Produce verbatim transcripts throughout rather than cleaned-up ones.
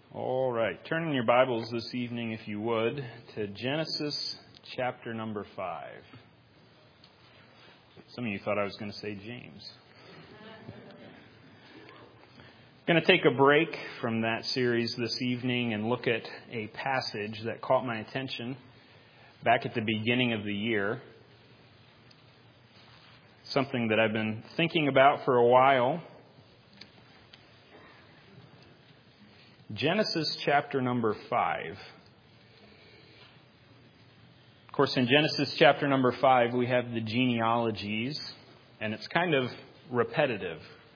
All right. Turn in your Bibles this evening, if you would, to Genesis chapter number five. Some of you thought I was going to say James. I'm going to take a break from that series this evening and look at a passage that caught my attention back at the beginning of the year. Something that I've been thinking about for a while. Genesis chapter number five. Of course, in Genesis chapter number five, we have the genealogies, and it's kind of repetitive.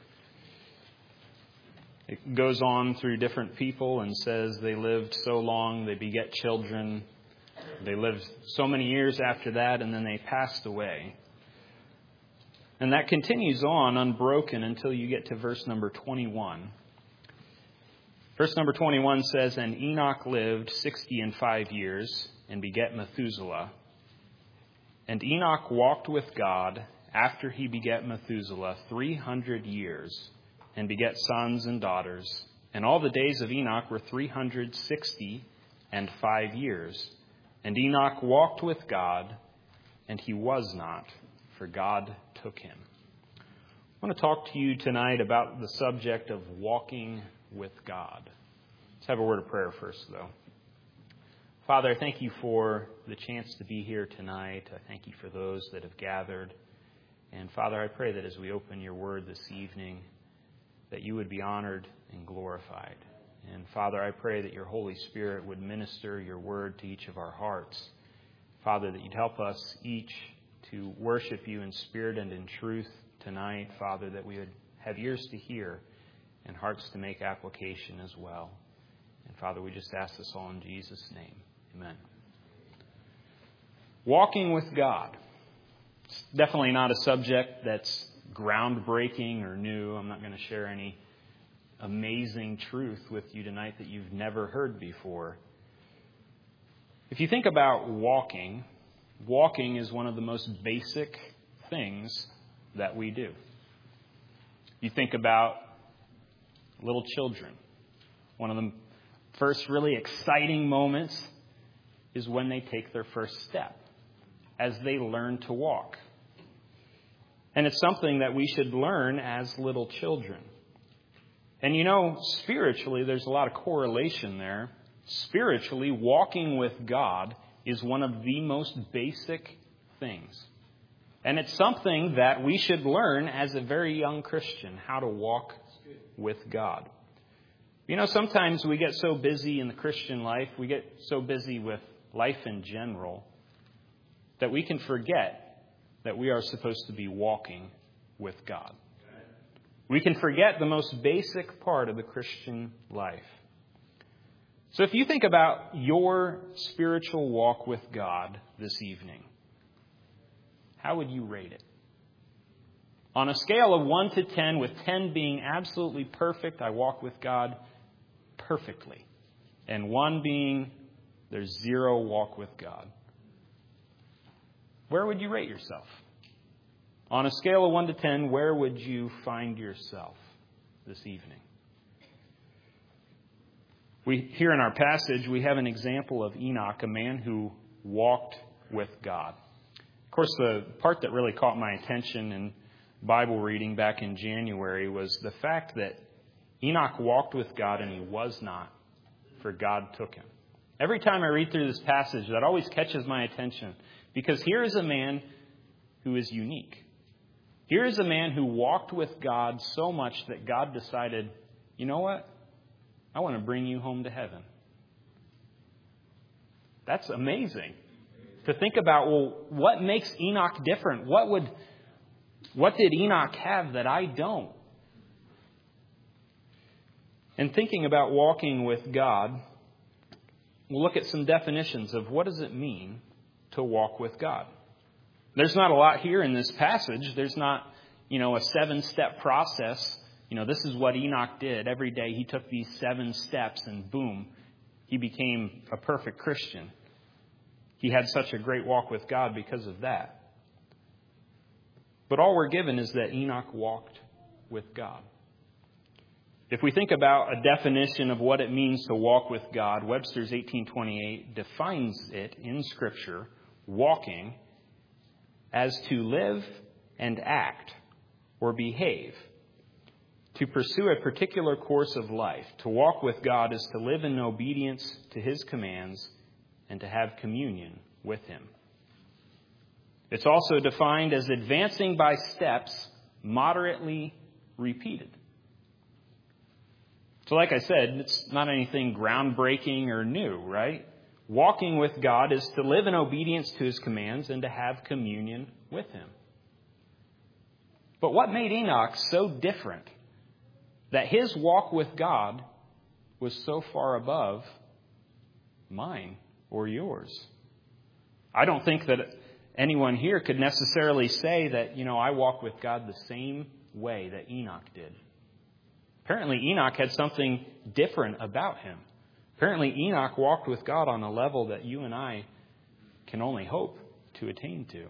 It goes on through different people and says they lived so long, they beget children. They lived so many years after that, and then they passed away. And that continues on unbroken until you get to verse number twenty-one. Verse number twenty-one says, "And Enoch lived sixty and five years, and begat Methuselah. And Enoch walked with God after he begat Methuselah three hundred years, and begat sons and daughters. And all the days of Enoch were three hundred sixty and five years. And Enoch walked with God, and he was not, for God took him." I want to talk to you tonight about the subject of walking with God. Let's have a word of prayer first, though. Father, I thank you for the chance to be here tonight. I thank you for those that have gathered. And Father, I pray that as we open your word this evening, that you would be honored and glorified. And Father, I pray that your Holy Spirit would minister your word to each of our hearts. Father, that you'd help us each to worship you in spirit and in truth tonight. Father, that we would have ears to hear and hearts to make application as well. And Father, we just ask this all in Jesus' name. Amen. Walking with God. It's definitely not a subject that's groundbreaking or new. I'm not going to share any amazing truth with you tonight that you've never heard before. If you think about walking, walking is one of the most basic things that we do. You think about little children. One of the first really exciting moments is when they take their first step, as they learn to walk. And it's something that we should learn as little children. And you know, spiritually, there's a lot of correlation there. Spiritually, walking with God is one of the most basic things. And it's something that we should learn as a very young Christian, how to walk with God. You know, sometimes we get so busy in the Christian life, we get so busy with life in general, that we can forget that we are supposed to be walking with God. We can forget the most basic part of the Christian life. So if you think about your spiritual walk with God this evening, how would you rate it? On a scale of one to ten, with ten being absolutely perfect, I walk with God perfectly. And one being, there's zero, walk with God. Where would you rate yourself? On a scale of one to ten, where would you find yourself this evening? We here in our passage, we have an example of Enoch, a man who walked with God. Of course, the part that really caught my attention in Bible reading back in January was the fact that Enoch walked with God and he was not, for God took him. Every time I read through this passage, that always catches my attention, because here is a man who is unique. Here is a man who walked with God so much that God decided, you know what? I want to bring you home to heaven. That's amazing. To think about, well, what makes Enoch different? What would, what did Enoch have that I don't? And thinking about walking with God, we'll look at some definitions of what does it mean to walk with God. There's not a lot here in this passage. There's not, you know, a seven-step process. You know, this is what Enoch did. Every day he took these seven steps and boom, he became a perfect Christian. He had such a great walk with God because of that. But all we're given is that Enoch walked with God. If we think about a definition of what it means to walk with God, Webster's eighteen twenty-eight defines it in Scripture, walking, as to live and act or behave, to pursue a particular course of life. To walk with God is to live in obedience to His commands and to have communion with Him. It's also defined as advancing by steps moderately repeated. So like I said, it's not anything groundbreaking or new, right? Walking with God is to live in obedience to His commands and to have communion with Him. But what made Enoch so different that his walk with God was so far above mine or yours? I don't think that anyone here could necessarily say that, you know, I walk with God the same way that Enoch did. Apparently, Enoch had something different about him. Apparently, Enoch walked with God on a level that you and I can only hope to attain to.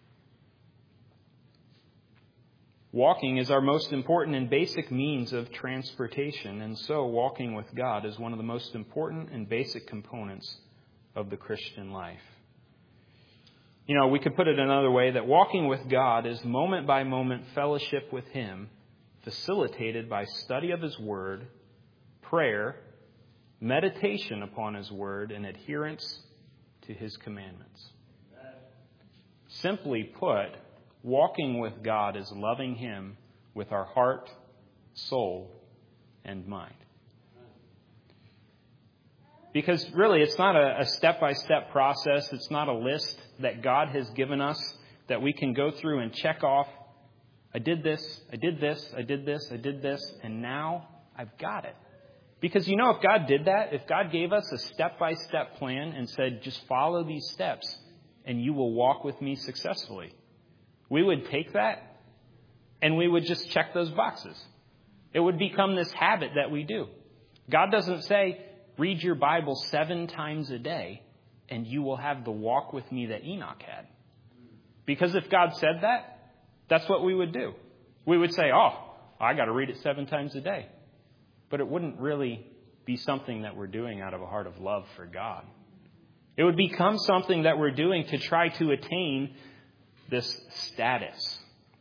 Walking is our most important and basic means of transportation, and so walking with God is one of the most important and basic components of the Christian life. You know, we could put it another way, that walking with God is moment-by-moment fellowship with Him, facilitated by study of His Word, prayer, meditation upon His Word, and adherence to His commandments. Simply put, walking with God is loving Him with our heart, soul, and mind. Because really, it's not a step-by-step process. It's not a list that God has given us that we can go through and check off. I did this, I did this, I did this, I did this, and now I've got it. Because you know, if God did that, if God gave us a step-by-step plan and said, just follow these steps and you will walk with me successfully, we would take that and we would just check those boxes. It would become this habit that we do. God doesn't say, read your Bible seven times a day and you will have the walk with me that Enoch had. Because if God said that, that's what we would do. We would say, oh, I got to read it seven times a day. But it wouldn't really be something that we're doing out of a heart of love for God. It would become something that we're doing to try to attain this status.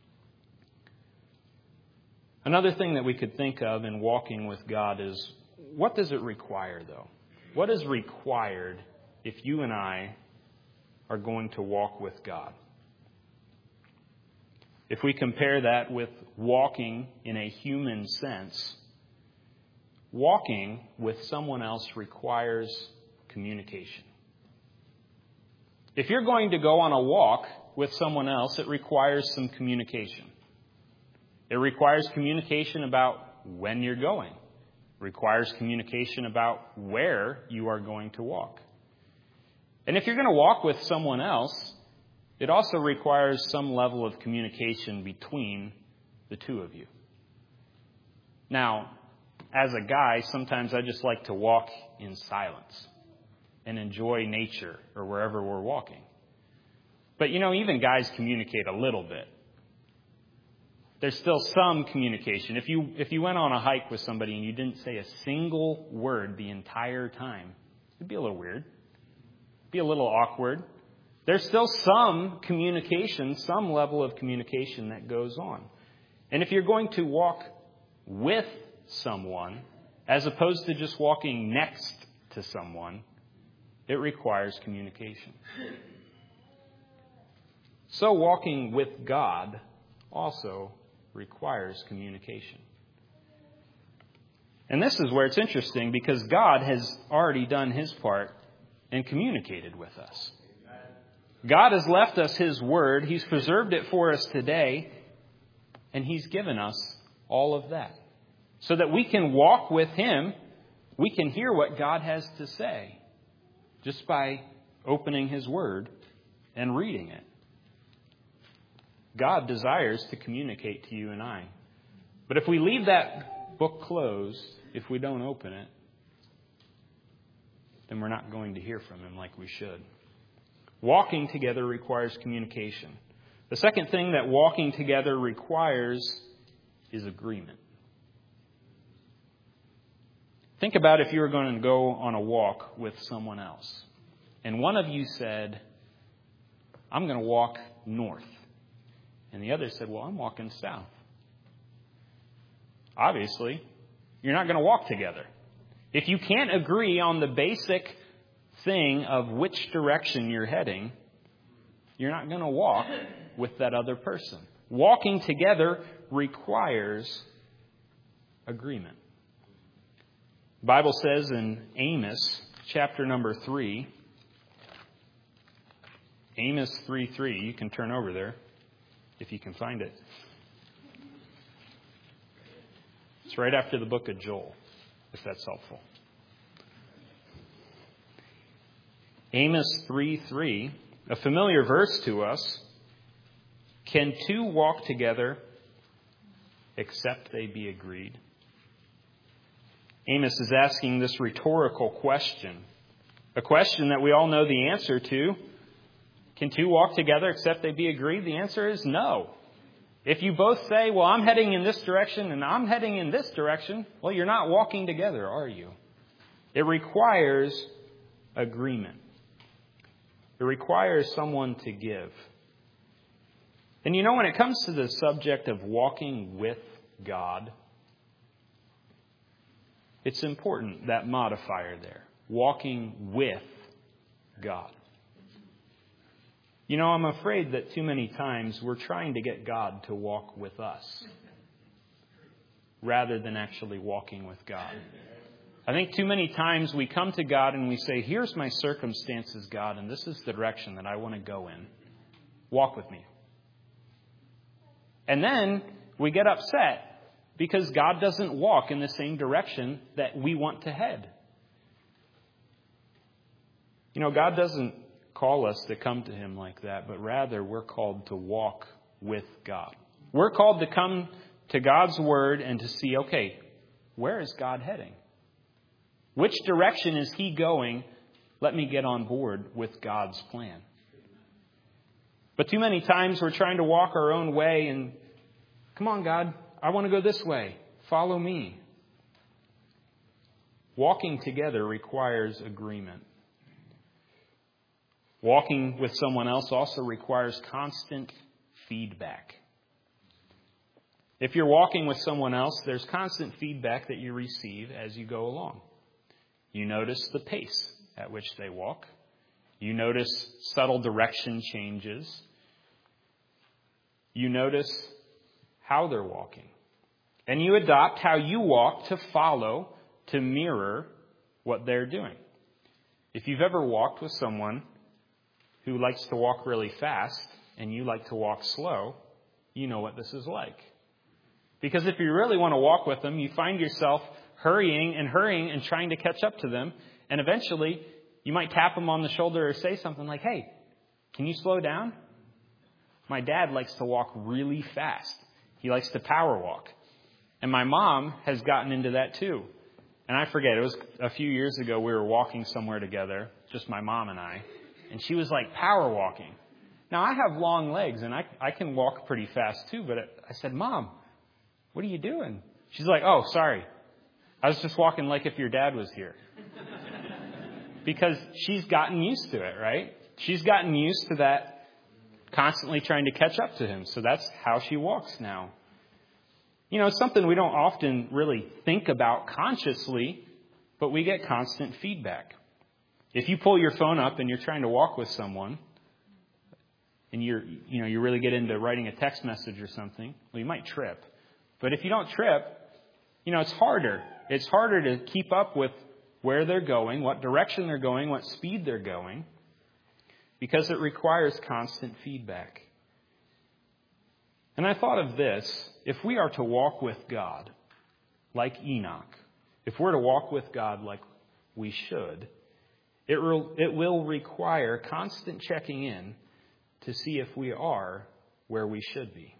Another thing that we could think of in walking with God is, what does it require, though? What is required if you and I are going to walk with God? If we compare that with walking in a human sense, walking with someone else requires communication. If you're going to go on a walk with someone else, it requires some communication. It requires communication about when you're going. It requires communication about where you are going to walk. And if you're going to walk with someone else, it also requires some level of communication between the two of you. Now, as a guy, sometimes I just like to walk in silence and enjoy nature or wherever we're walking. But, you know, even guys communicate a little bit. There's still some communication. If you if you went on a hike with somebody and you didn't say a single word the entire time, it'd be a little weird. It'd be a little awkward. There's still some communication, some level of communication that goes on. And if you're going to walk with someone, as opposed to just walking next to someone, it requires communication. So walking with God also requires communication. And this is where it's interesting, because God has already done His part and communicated with us. God has left us His Word. He's preserved it for us today. And He's given us all of that. So that we can walk with Him. We can hear what God has to say just by opening His Word and reading it. God desires to communicate to you and I. But if we leave that book closed, if we don't open it, then we're not going to hear from Him like we should. Walking together requires communication. The second thing that walking together requires is agreement. Think about if you were going to go on a walk with someone else. And one of you said, I'm going to walk north. And the other said, well, I'm walking south. Obviously, you're not going to walk together. If you can't agree on the basic thing of which direction you're heading, you're not going to walk with that other person. Walking together requires agreement. The Bible says in Amos, chapter number three, Amos three three, you can turn over there if you can find it. It's right after the book of Joel, if that's helpful. Amos three three, a familiar verse to us. Can two walk together except they be agreed? Amos is asking this rhetorical question, a question that we all know the answer to. Can two walk together except they be agreed? The answer is no. If you both say, well, I'm heading in this direction and I'm heading in this direction, well, you're not walking together, are you? It requires agreement. It requires someone to give. And you know, when it comes to the subject of walking with God, it's important, that modifier there. Walking with God. You know, I'm afraid that too many times we're trying to get God to walk with us rather than actually walking with God. I think too many times we come to God and we say, here's my circumstances, God, and this is the direction that I want to go in. Walk with me. And then we get upset because God doesn't walk in the same direction that we want to head. You know, God doesn't call us to come to Him like that, but rather we're called to walk with God. We're called to come to God's Word and to see, okay, where is God heading? Which direction is He going? Let me get on board with God's plan. But too many times we're trying to walk our own way and, come on, God, I want to go this way. Follow me. Walking together requires agreement. Walking with someone else also requires constant feedback. If you're walking with someone else, there's constant feedback that you receive as you go along. You notice the pace at which they walk. You notice subtle direction changes. You notice how they're walking. And you adopt how you walk to follow, to mirror what they're doing. If you've ever walked with someone who likes to walk really fast and you like to walk slow, you know what this is like. Because if you really want to walk with them, you find yourself hurrying and hurrying and trying to catch up to them. And eventually, you might tap them on the shoulder or say something like, hey, can you slow down? My dad likes to walk really fast. He likes to power walk. And my mom has gotten into that too. And I forget, it was a few years ago we were walking somewhere together, just my mom and I. And she was like power walking. Now, I have long legs and I, I can walk pretty fast too. But I said, Mom, what are you doing? She's like, oh, sorry. I was just walking like if your dad was here. Because she's gotten used to it, right? She's gotten used to that, constantly trying to catch up to him. So that's how she walks now. You know, it's something we don't often really think about consciously, but we get constant feedback. If you pull your phone up and you're trying to walk with someone, and you're, you know, you really get into writing a text message or something, well, you might trip. But if you don't trip, you know, it's harder. It's harder to keep up with where they're going, what direction they're going, what speed they're going, because it requires constant feedback. And I thought of this, if we are to walk with God like Enoch, if we're to walk with God like we should, it will, it will require constant checking in to see if we are where we should be.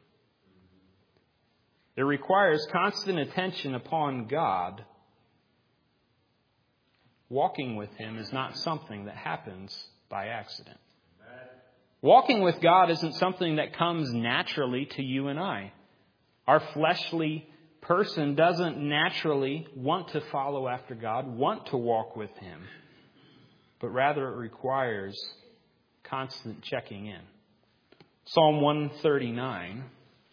It requires constant attention upon God. Walking with Him is not something that happens by accident. Walking with God isn't something that comes naturally to you and I. Our fleshly person doesn't naturally want to follow after God, want to walk with Him, but rather it requires constant checking in. Psalm one thirty-nine.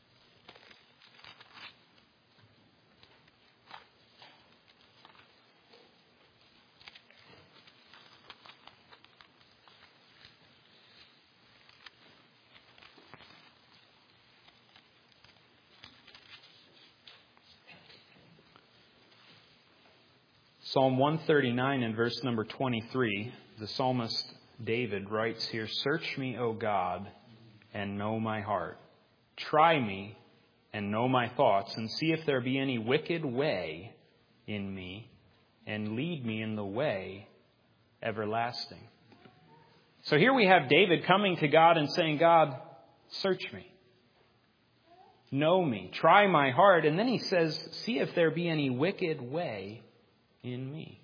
Psalm one thirty-nine and verse number twenty-three, the psalmist David writes here, "Search me, O God, and know my heart. Try me and know my thoughts, and see if there be any wicked way in me, and lead me in the way everlasting." So here we have David coming to God and saying, "God, search me. Know me. Try my heart." And then he says, "See if there be any wicked way in me."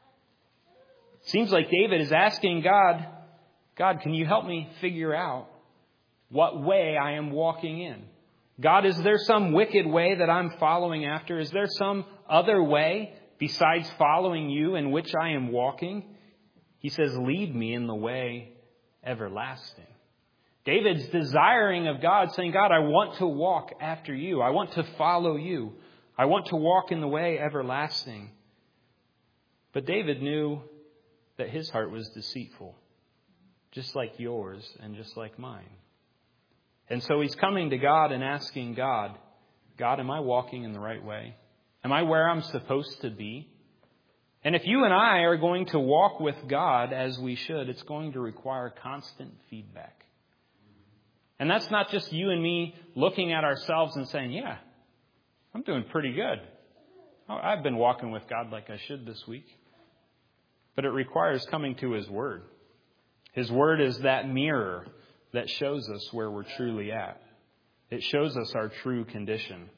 It seems like David is asking God, God, can you help me figure out what way I am walking in? God, is there some wicked way that I'm following after? Is there some other way besides following you in which I am walking? He says, lead me in the way everlasting. David's desiring of God, saying, God, I want to walk after you. I want to follow you. I want to walk in the way everlasting. But David knew that his heart was deceitful, just like yours and just like mine. And so he's coming to God and asking God, God, am I walking in the right way? Am I where I'm supposed to be? And if you and I are going to walk with God as we should, it's going to require constant feedback. And that's not just you and me looking at ourselves and saying, yeah, I'm doing pretty good. I've been walking with God like I should this week. But it requires coming to His Word. His Word is that mirror that shows us where we're truly at. It shows us our true condition.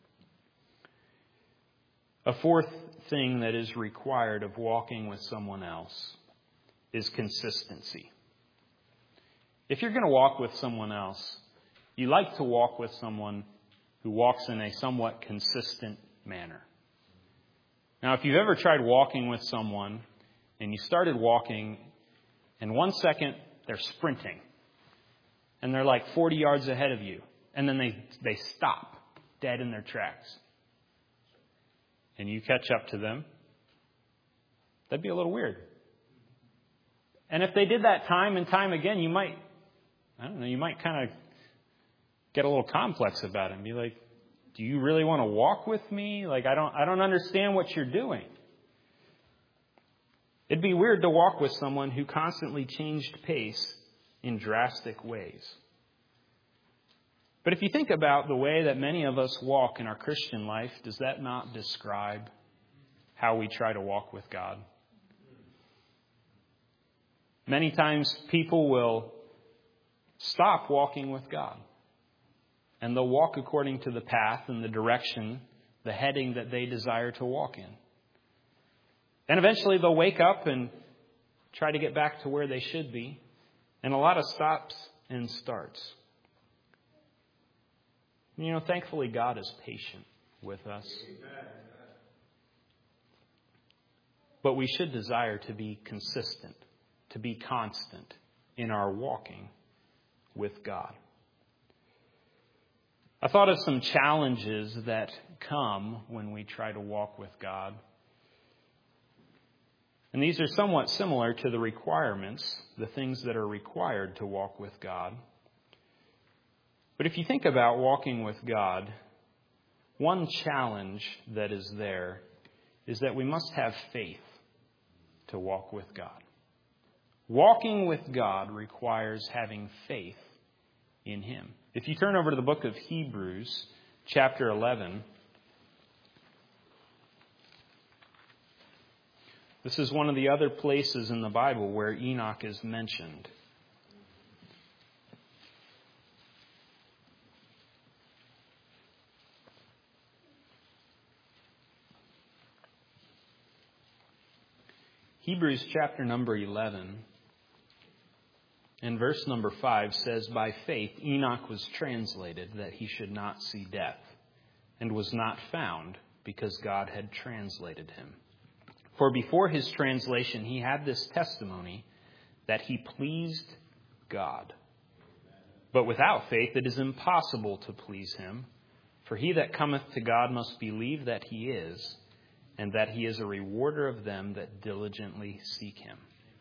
A fourth thing that is required of walking with someone else is consistency. If you're going to walk with someone else, you like to walk with someone who walks in a somewhat consistent manner. Now, if you've ever tried walking with someone and you started walking, and one second they're sprinting, and they're like forty yards ahead of you, and then they, they stop dead in their tracks, and you catch up to them, that'd be a little weird. And if they did that time and time again, you might, I don't know, you might kind of get a little complex about it and be like, do you really want to walk with me? Like, I don't, I don't understand what you're doing. It'd be weird to walk with someone who constantly changed pace in drastic ways. But if you think about the way that many of us walk in our Christian life, does that not describe how we try to walk with God? Many times people will stop walking with God, and they'll walk according to the path and the direction, the heading that they desire to walk in. And eventually they'll wake up and try to get back to where they should be. And a lot of stops and starts. You know, thankfully God is patient with us. But we should desire to be consistent, to be constant in our walking with God. I thought of some challenges that come when we try to walk with God. And these are somewhat similar to the requirements, the things that are required to walk with God. But if you think about walking with God, one challenge that is there is that we must have faith to walk with God. Walking with God requires having faith in Him. If you turn over to the book of Hebrews, chapter eleven, this is one of the other places in the Bible where Enoch is mentioned. Hebrews chapter number eleven and verse number five says, by faith Enoch was translated that he should not see death, and was not found, because God had translated him. For before his translation he had this testimony, that he pleased God. But without faith it is impossible to please him. For he that cometh to God must believe that he is, and that he is a rewarder of them that diligently seek him.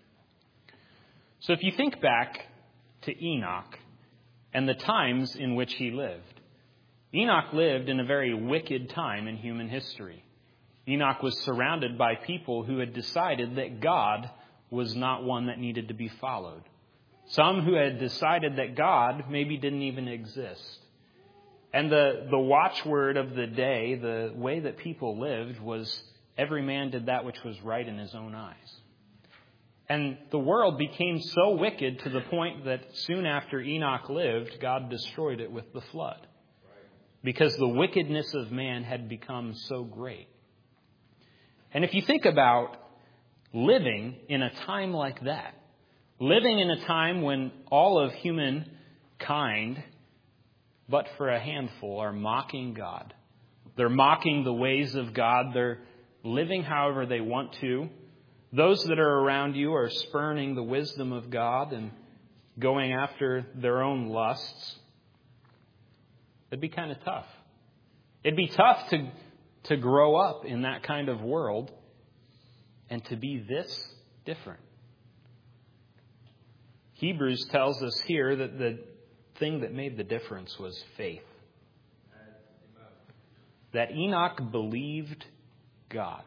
So if you think back to Enoch and the times in which he lived, Enoch lived in a very wicked time in human history. Enoch was surrounded by people who had decided that God was not one that needed to be followed. Some who had decided that God maybe didn't even exist. And the, the watchword of the day, the way that people lived, was every man did that which was right in his own eyes. And the world became so wicked to the point that soon after Enoch lived, God destroyed it with the flood. Because the wickedness of man had become so great. And if you think about living in a time like that, living in a time when all of humankind, but for a handful, are mocking God. They're mocking the ways of God. They're living however they want to. Those that are around you are spurning the wisdom of God and going after their own lusts. It'd be kind of tough. It'd be tough to, to grow up in that kind of world and to be this different. Hebrews tells us here that the thing that made the difference was faith. That Enoch believed God.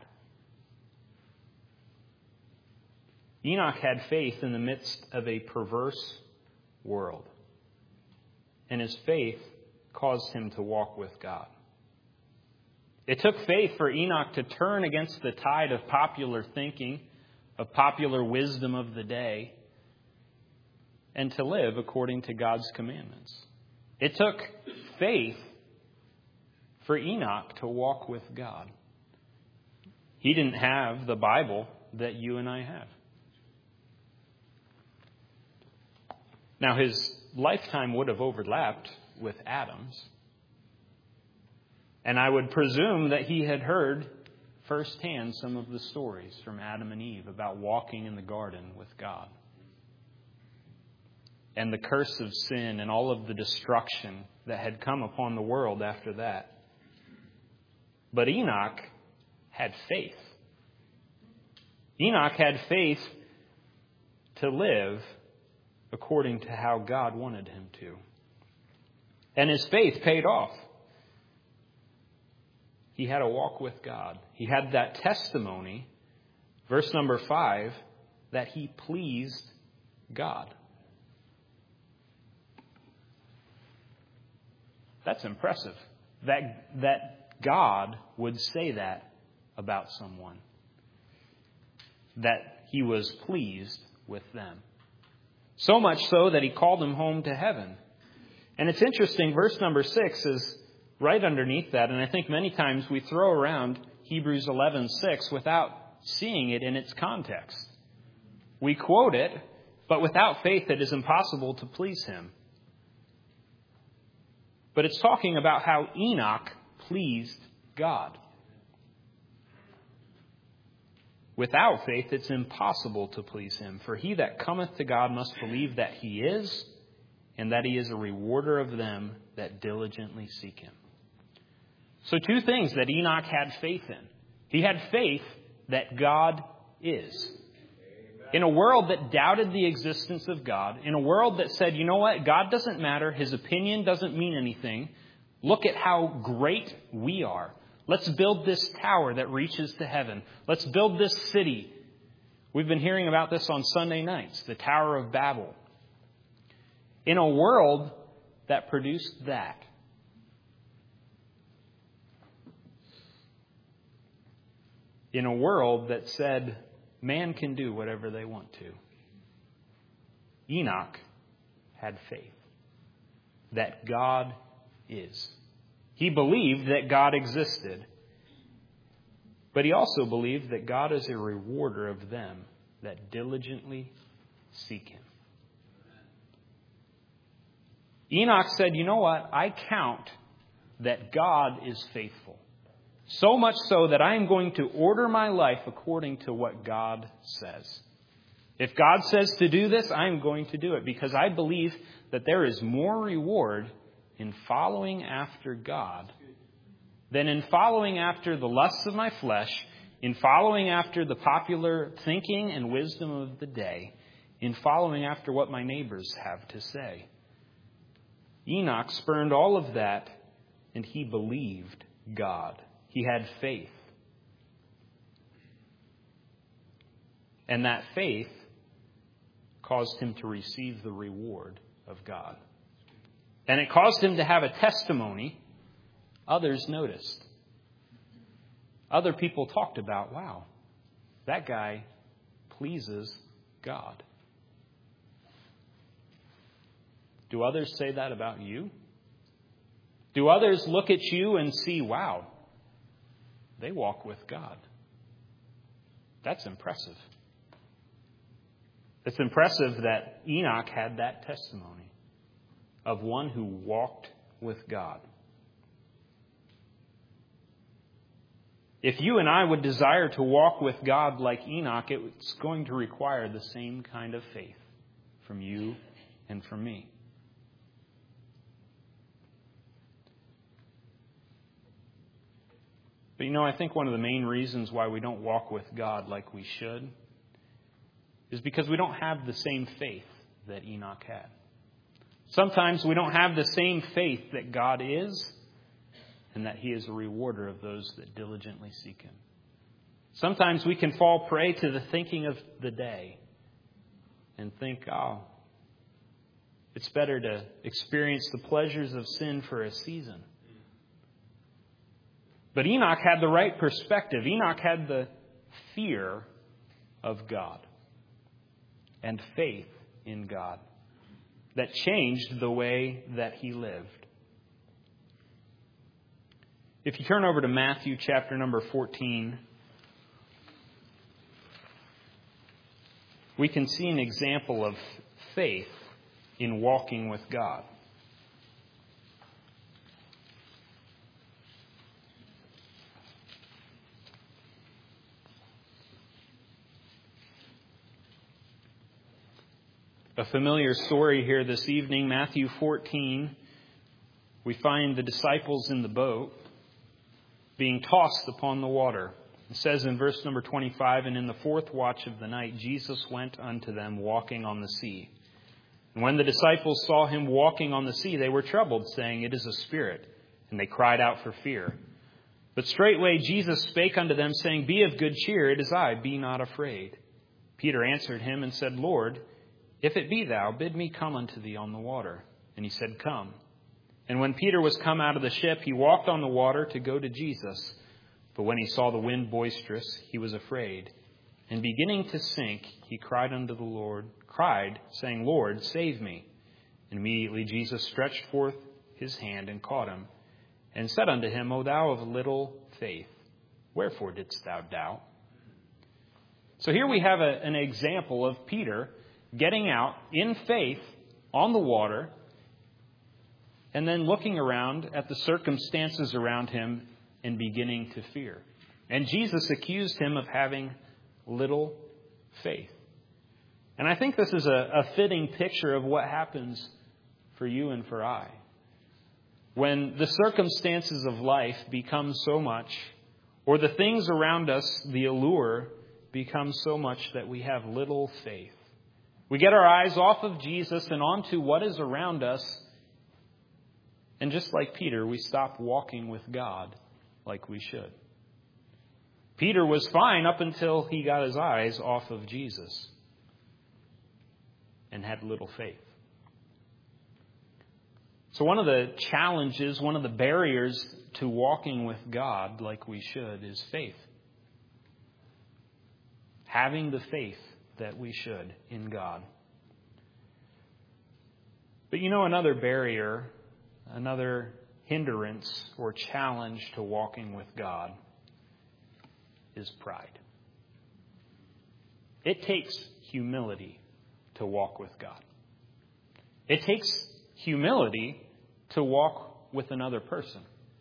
Enoch had faith in the midst of a perverse world. And his faith caused him to walk with God. It took faith for Enoch to turn against the tide of popular thinking, of popular wisdom of the day, and to live according to God's commandments. It took faith for Enoch to walk with God. He didn't have the Bible that you and I have. Now, his lifetime would have overlapped with Adam's. And I would presume that he had heard firsthand some of the stories from Adam and Eve about walking in the garden with God. And the curse of sin and all of the destruction that had come upon the world after that. But Enoch had faith. Enoch had faith to live according to how God wanted him to. And his faith paid off. He had a walk with God. He had that testimony, verse number five, that he pleased God. That's impressive. That, that God would say that about someone. That he was pleased with them. So much so that he called them home to heaven. And it's interesting, verse number six is right underneath that. And I think many times we throw around Hebrews eleven six without seeing it in its context. We quote it, but without faith it is impossible to please him. But it's talking about how Enoch pleased God. Without faith, it's impossible to please him. For he that cometh to God must believe that he is, and that he is a rewarder of them that diligently seek him. So two things that Enoch had faith in. He had faith that God is. In a world that doubted the existence of God, in a world that said, you know what, God doesn't matter, his opinion doesn't mean anything. Look at how great we are. Let's build this tower that reaches to heaven. Let's build this city. We've been hearing about this on Sunday nights, the Tower of Babel. In a world that produced that, in a world that said man can do whatever they want to, Enoch had faith that God is. He believed that God existed, but he also believed that God is a rewarder of them that diligently seek him. Enoch said, you know what? I count that God is faithful. So much so that I am going to order my life according to what God says. If God says to do this, I am going to do it because I believe that there is more reward in following after God than in following after the lusts of my flesh, in following after the popular thinking and wisdom of the day, in following after what my neighbors have to say. Enoch spurned all of that, and he believed God. He had faith. And that faith caused him to receive the reward of God. And it caused him to have a testimony others noticed. Other people talked about, wow, that guy pleases God. Do others say that about you? Do others look at you and see, wow, they walk with God? That's impressive. It's impressive that Enoch had that testimony of one who walked with God. If you and I would desire to walk with God like Enoch, it's going to require the same kind of faith from you and from me. But you know, I think one of the main reasons why we don't walk with God like we should is because we don't have the same faith that Enoch had. Sometimes we don't have the same faith that God is and that He is a rewarder of those that diligently seek Him. Sometimes we can fall prey to the thinking of the day and think, oh, it's better to experience the pleasures of sin for a season. But Enoch had the right perspective. Enoch had the fear of God and faith in God that changed the way that he lived. If you turn over to Matthew chapter number fourteen, we can see an example of faith in walking with God. A familiar story here this evening, Matthew fourteen. We find the disciples in the boat being tossed upon the water. It says in verse number twenty-five, and in the fourth watch of the night, Jesus went unto them walking on the sea. And when the disciples saw him walking on the sea, they were troubled, saying, it is a spirit. And they cried out for fear. But straightway Jesus spake unto them, saying, be of good cheer, it is I, be not afraid. Peter answered him and said, Lord, if it be thou, bid me come unto thee on the water. And he said, come. And when Peter was come out of the ship, he walked on the water to go to Jesus. But when he saw the wind boisterous, he was afraid. And beginning to sink, he cried unto the Lord, cried, saying, Lord, save me. And immediately Jesus stretched forth his hand and caught him, and said unto him, O thou of little faith, wherefore didst thou doubt? So here we have a, an example of Peter getting out in faith on the water and then looking around at the circumstances around him and beginning to fear. And Jesus accused him of having little faith. And I think this is a, a fitting picture of what happens for you and for I. When the circumstances of life become so much, or the things around us, the allure, become so much that we have little faith. We get our eyes off of Jesus and onto what is around us. And just like Peter, we stop walking with God like we should. Peter was fine up until he got his eyes off of Jesus and had little faith. So one of the challenges, one of the barriers to walking with God like we should is faith. Having the faith that we should in God. But you know, another barrier, another hindrance or challenge to walking with God is pride. It takes humility to walk with God. It takes humility to walk with another person.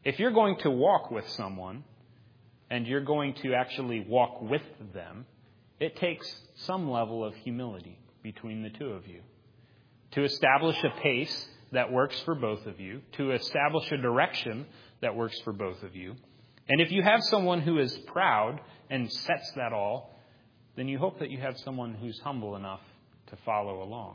If you're going to walk with someone and you're going to actually walk with them, it takes some level of humility between the two of you to establish a pace that works for both of you, to establish a direction that works for both of you. And if you have someone who is proud and sets that all, then you hope that you have someone who's humble enough to follow along.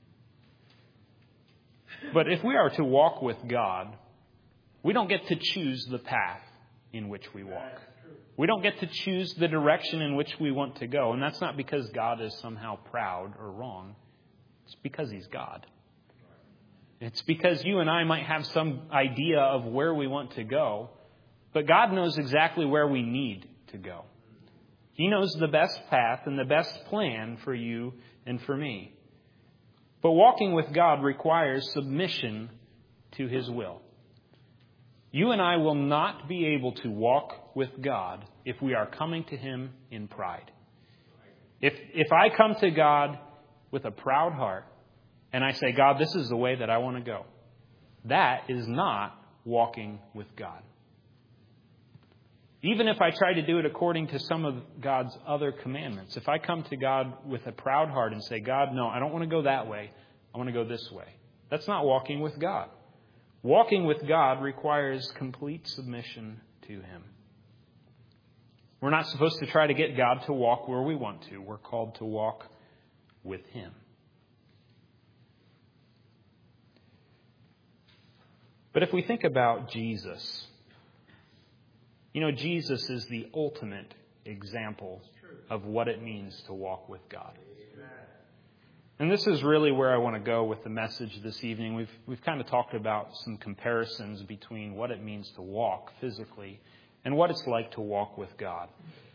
But if we are to walk with God, we don't get to choose the path in which we walk. We don't get to choose the direction in which we want to go. And that's not because God is somehow proud or wrong. It's because He's God. It's because you and I might have some idea of where we want to go, but God knows exactly where we need to go. He knows the best path and the best plan for you and for me. But walking with God requires submission to His will. You and I will not be able to walk with God if we are coming to Him in pride. If, if I come to God with a proud heart and I say, God, this is the way that I want to go, that is not walking with God. Even if I try to do it according to some of God's other commandments, if I come to God with a proud heart and say, God, no, I don't want to go that way, I want to go this way, that's not walking with God. Walking with God requires complete submission to Him. We're not supposed to try to get God to walk where we want to. We're called to walk with Him. But if we think about Jesus, you know, Jesus is the ultimate example of what it means to walk with God. And this is really where I want to go with the message this evening. We've we've kind of talked about some comparisons between what it means to walk physically and what it's like to walk with God.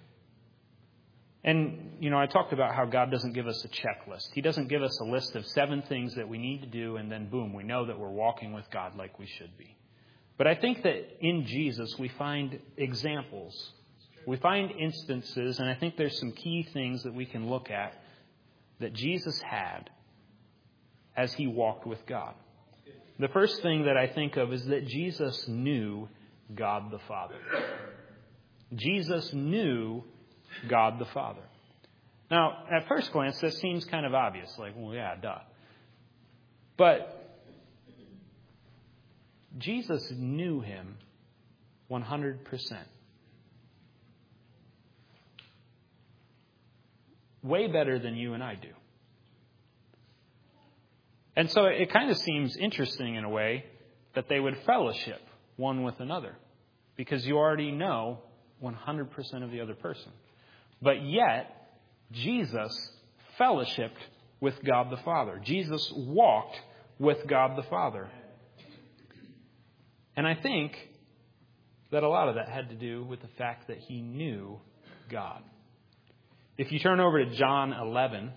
And, you know, I talked about how God doesn't give us a checklist. He doesn't give us a list of seven things that we need to do, and then, boom, we know that we're walking with God like we should be. But I think that in Jesus we find examples. We find instances, and I think there's some key things that we can look at that Jesus had as He walked with God. The first thing that I think of is that Jesus knew God the Father. Jesus knew God the Father. Now, at first glance, that seems kind of obvious. Like, well, yeah, duh. But Jesus knew Him one hundred percent. Way better than you and I do. And so it kind of seems interesting in a way that they would fellowship one with another, because you already know one hundred percent of the other person. But yet, Jesus fellowshiped with God the Father. Jesus walked with God the Father. And I think that a lot of that had to do with the fact that He knew God. If you turn over to John eleven,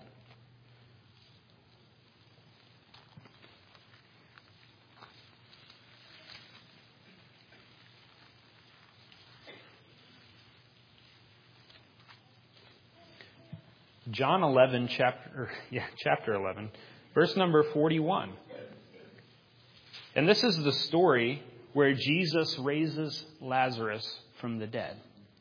John eleven, chapter yeah, chapter eleven, verse number forty-one. And this is the story where Jesus raises Lazarus from the dead.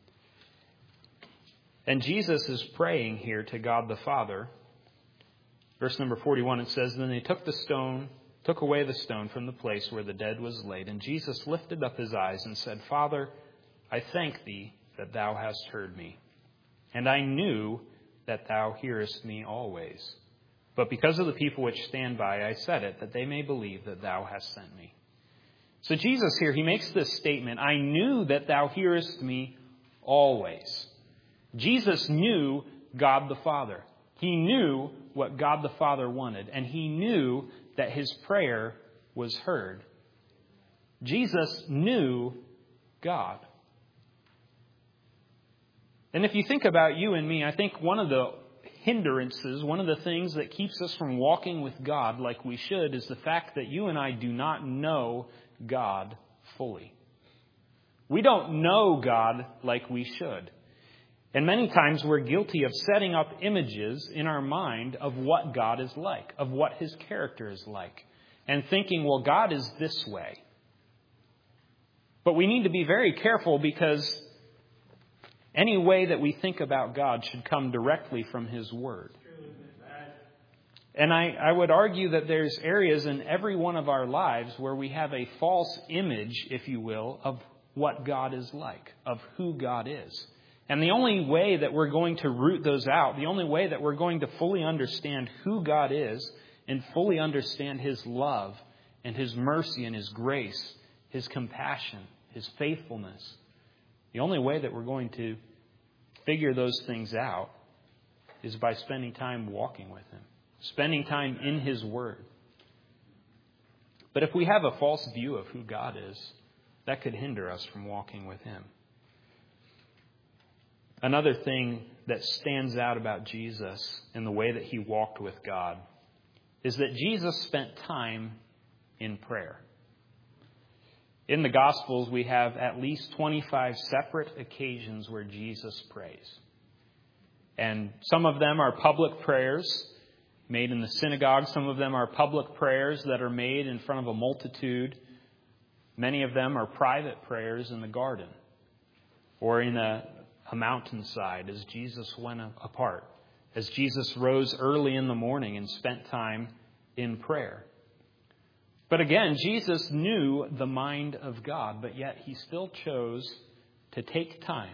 And Jesus is praying here to God the Father. Verse number forty-one, it says, Then they took the stone, took away the stone from the place where the dead was laid. And Jesus lifted up His eyes and said, Father, I thank Thee that Thou hast heard me. And I knew that Thou hearest me always. But because of the people which stand by, I said it, that they may believe that Thou hast sent me. So Jesus here, He makes this statement, I knew that Thou hearest me always. Jesus knew God the Father. He knew what God the Father wanted, and He knew that His prayer was heard. Jesus knew God. And if you think about you and me, I think one of the hindrances, one of the things that keeps us from walking with God like we should, is the fact that you and I do not know God fully. We don't know God like we should. And many times we're guilty of setting up images in our mind of what God is like, of what His character is like, and thinking, well, God is this way. But we need to be very careful because any way that we think about God should come directly from His Word. And I, I would argue that there's areas in every one of our lives where we have a false image, if you will, of what God is like, of who God is. And the only way that we're going to root those out, the only way that we're going to fully understand who God is and fully understand His love and His mercy and His grace, His compassion, His faithfulness, the only way that we're going to figure those things out is by spending time walking with Him, spending time in His Word. But if we have a false view of who God is, that could hinder us from walking with Him. Another thing that stands out about Jesus in the way that He walked with God is that Jesus spent time in prayer. In the Gospels, we have at least twenty-five separate occasions where Jesus prays. And some of them are public prayers made in the synagogue. Some of them are public prayers that are made in front of a multitude. Many of them are private prayers in the garden or in a, a mountainside as Jesus went apart, as Jesus rose early in the morning and spent time in prayer. But again, Jesus knew the mind of God, but yet He still chose to take time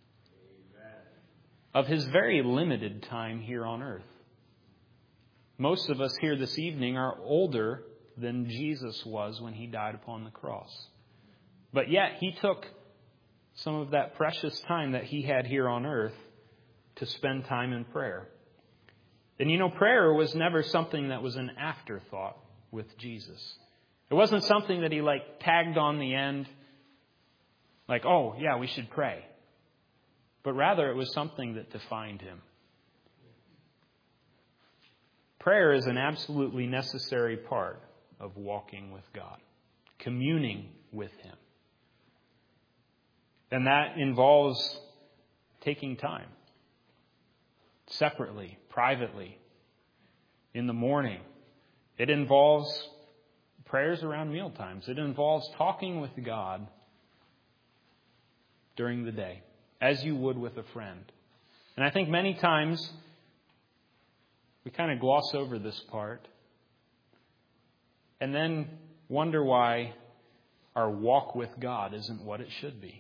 of His very limited time here on earth. Most of us here this evening are older than Jesus was when He died upon the cross. But yet He took some of that precious time that He had here on earth to spend time in prayer. And you know, prayer was never something that was an afterthought with Jesus. It wasn't something that He like tagged on the end, like, oh, yeah, we should pray. But rather it was something that defined Him. Prayer is an absolutely necessary part of walking with God, communing with Him. And that involves taking time, separately, privately, in the morning. It involves prayers around meal times. It involves talking with God during the day, as you would with a friend. And I think many times we kind of gloss over this part and then wonder why our walk with God isn't what it should be.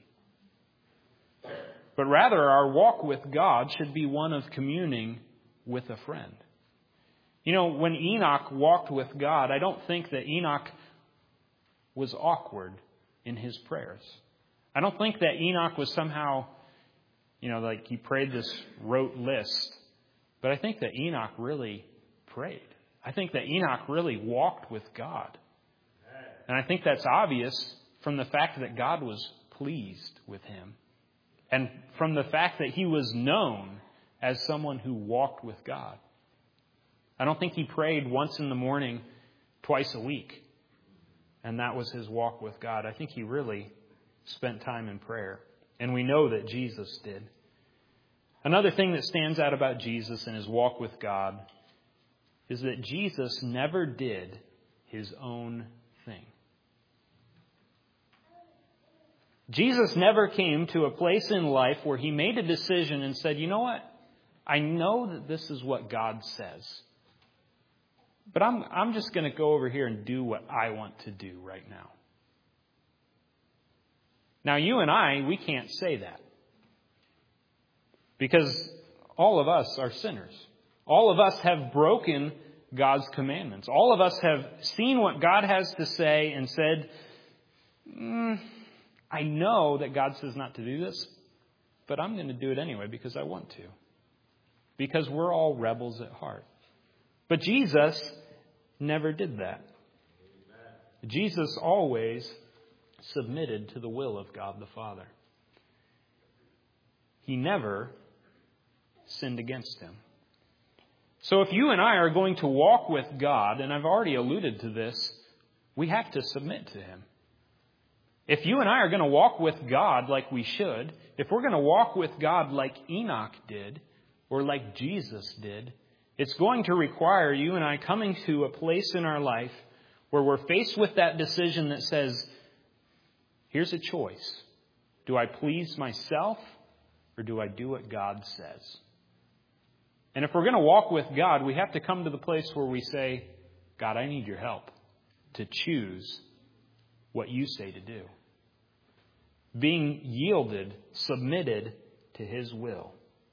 But rather, our walk with God should be one of communing with a friend. You know, when Enoch walked with God, I don't think that Enoch was awkward in his prayers. I don't think that Enoch was somehow, you know, like he prayed this rote list. But I think that Enoch really prayed. I think that Enoch really walked with God. And I think that's obvious from the fact that God was pleased with him. And from the fact that he was known as someone who walked with God. I don't think he prayed once in the morning, twice a week. And that was his walk with God. I think he really spent time in prayer. And we know that Jesus did. Another thing that stands out about Jesus and his walk with God is that Jesus never did his own thing. Jesus never came to a place in life where he made a decision and said, you know what? I know that this is what God says. But I'm, I'm just going to go over here and do what I want to do right now. Now, you and I, we can't say that. Because all of us are sinners. All of us have broken God's commandments. All of us have seen what God has to say and said, mm, I know that God says not to do this, but I'm going to do it anyway because I want to. Because we're all rebels at heart. But Jesus never did that. Amen. Jesus always submitted to the will of God the Father. He never sinned against him. So if you and I are going to walk with God, and I've already alluded to this, we have to submit to him. If you and I are going to walk with God like we should, if we're going to walk with God like Enoch did, or like Jesus did, it's going to require you and I coming to a place in our life where we're faced with that decision that says, here's a choice. Do I please myself or do I do what God says? And if we're going to walk with God, we have to come to the place where we say, God, I need your help to choose what you say to do. Being yielded, submitted to His will.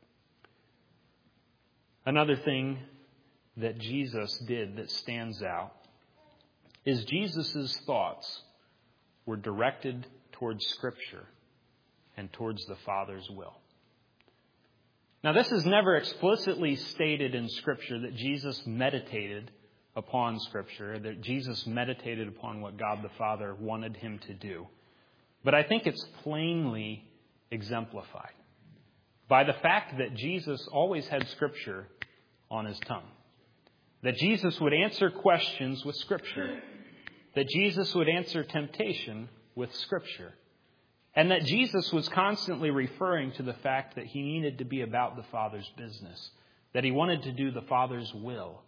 Another thing that Jesus did that stands out is Jesus' thoughts were directed towards Scripture and towards the Father's will. Now, this is never explicitly stated in Scripture that Jesus meditated upon Scripture, that Jesus meditated upon what God the Father wanted him to do. But I think it's plainly exemplified by the fact that Jesus always had Scripture on his tongue. That Jesus would answer questions with Scripture. That Jesus would answer temptation with Scripture. And that Jesus was constantly referring to the fact that he needed to be about the Father's business. That he wanted to do the Father's will.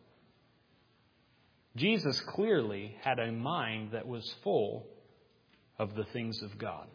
Jesus clearly had a mind that was full of the things of God.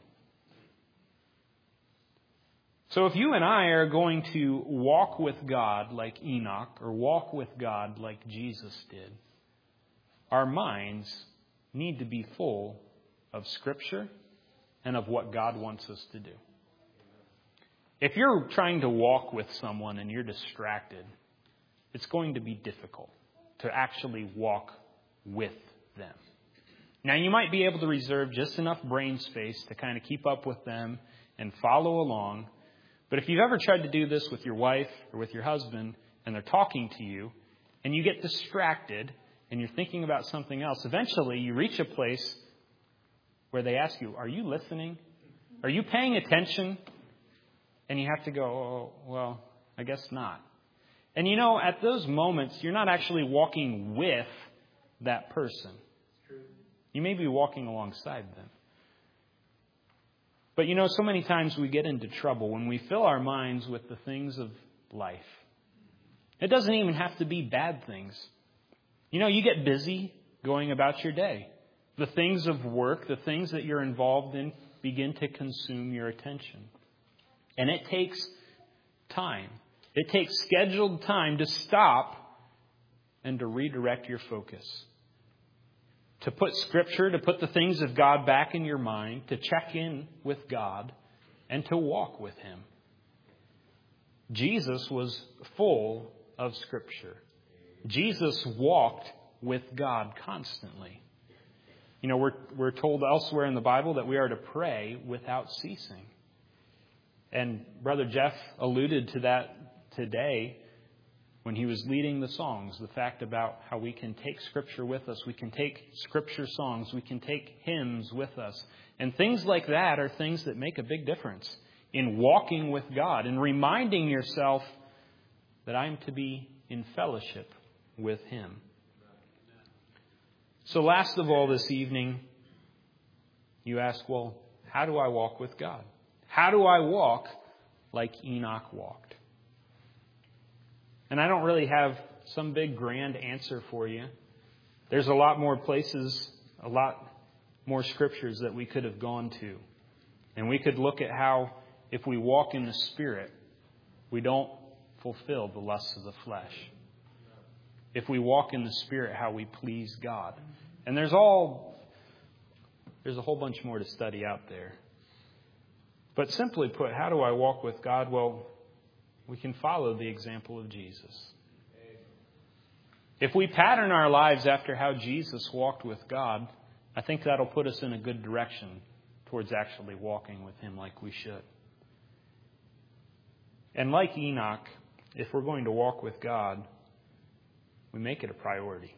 So if you and I are going to walk with God like Enoch or walk with God like Jesus did, our minds need to be full of Scripture and of what God wants us to do. If you're trying to walk with someone and you're distracted, it's going to be difficult to actually walk with them. Now, you might be able to reserve just enough brain space to kind of keep up with them and follow along. But if you've ever tried to do this with your wife or with your husband and they're talking to you and you get distracted and you're thinking about something else, eventually you reach a place where they ask you, are you listening? Are you paying attention? And you have to go, oh, well, I guess not. And you know, at those moments, you're not actually walking with that person. You may be walking alongside them. But you know, so many times we get into trouble when we fill our minds with the things of life. It doesn't even have to be bad things. You know, you get busy going about your day. The things of work, the things that you're involved in, begin to consume your attention. And it takes time. It takes scheduled time to stop and to redirect your focus. To put Scripture, to put the things of God back in your mind, to check in with God, and to walk with Him. Jesus was full of Scripture. Jesus walked with God constantly. You know, we're, we're told elsewhere in the Bible that we are to pray without ceasing. And Brother Jeff alluded to that today when he was leading the songs, the fact about how we can take Scripture with us. We can take Scripture songs. We can take hymns with us. And things like that are things that make a big difference in walking with God and reminding yourself that I'm to be in fellowship with Him. So last of all this evening, you ask, well, how do I walk with God? How do I walk like Enoch walked? And I don't really have some big grand answer for you. There's a lot more places, a lot more scriptures that we could have gone to. And we could look at how if we walk in the Spirit, we don't fulfill the lusts of the flesh. If we walk in the Spirit, how we please God. And there's all, there's a whole bunch more to study out there. But simply put, how do I walk with God? Well, we can follow the example of Jesus. If we pattern our lives after how Jesus walked with God, I think that'll put us in a good direction towards actually walking with Him like we should. And like Enoch, if we're going to walk with God, we make it a priority.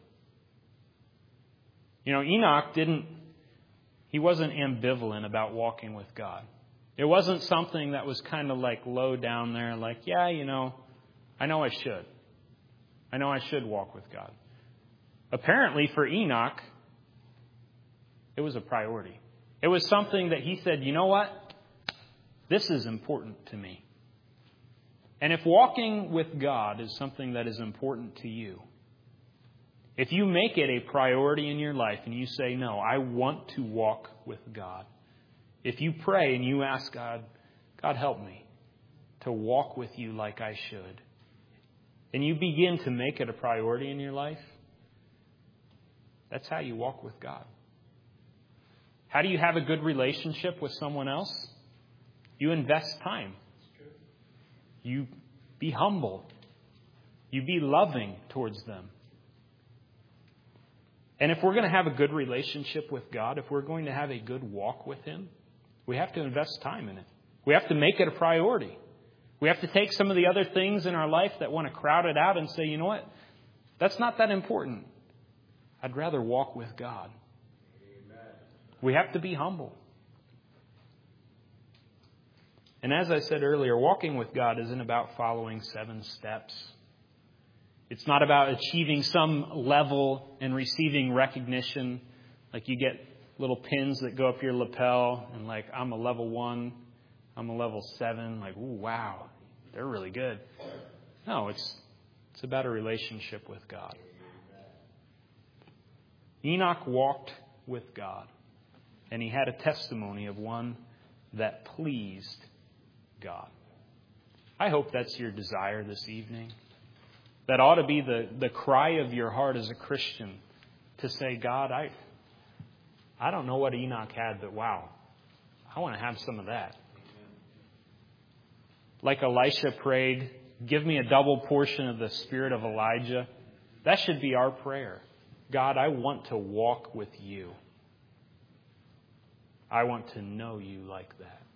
You know, Enoch didn't, he wasn't ambivalent about walking with God. It wasn't something that was kind of like low down there, like, yeah, you know, I know I should. I know I should walk with God. Apparently for Enoch, it was a priority. It was something that he said, you know what? This is important to me. And if walking with God is something that is important to you, if you make it a priority in your life and you say, no, I want to walk with God, If you pray and you ask God, God, help me to walk with you like I should, and you begin to make it a priority in your life, that's how you walk with God. How do you have a good relationship with someone else? You invest time. You be humble. You be loving towards them. And if we're going to have a good relationship with God, if we're going to have a good walk with Him, we have to invest time in it. We have to make it a priority. We have to take some of the other things in our life that want to crowd it out and say, you know what? That's not that important. I'd rather walk with God. Amen. We have to be humble. And as I said earlier, walking with God isn't about following seven steps. It's not about achieving some level and receiving recognition. Like you get little pins that go up your lapel and like, I'm a level one, I'm a level seven. Like, ooh, wow, they're really good. No, it's it's about a relationship with God. Enoch walked with God, and he had a testimony of one that pleased God. I hope that's your desire this evening. That ought to be the, the cry of your heart as a Christian, to say, God, I I don't know what Enoch had, but wow, I want to have some of that. Like Elisha prayed, give me a double portion of the spirit of Elijah. That should be our prayer. God, I want to walk with you. I want to know you like that.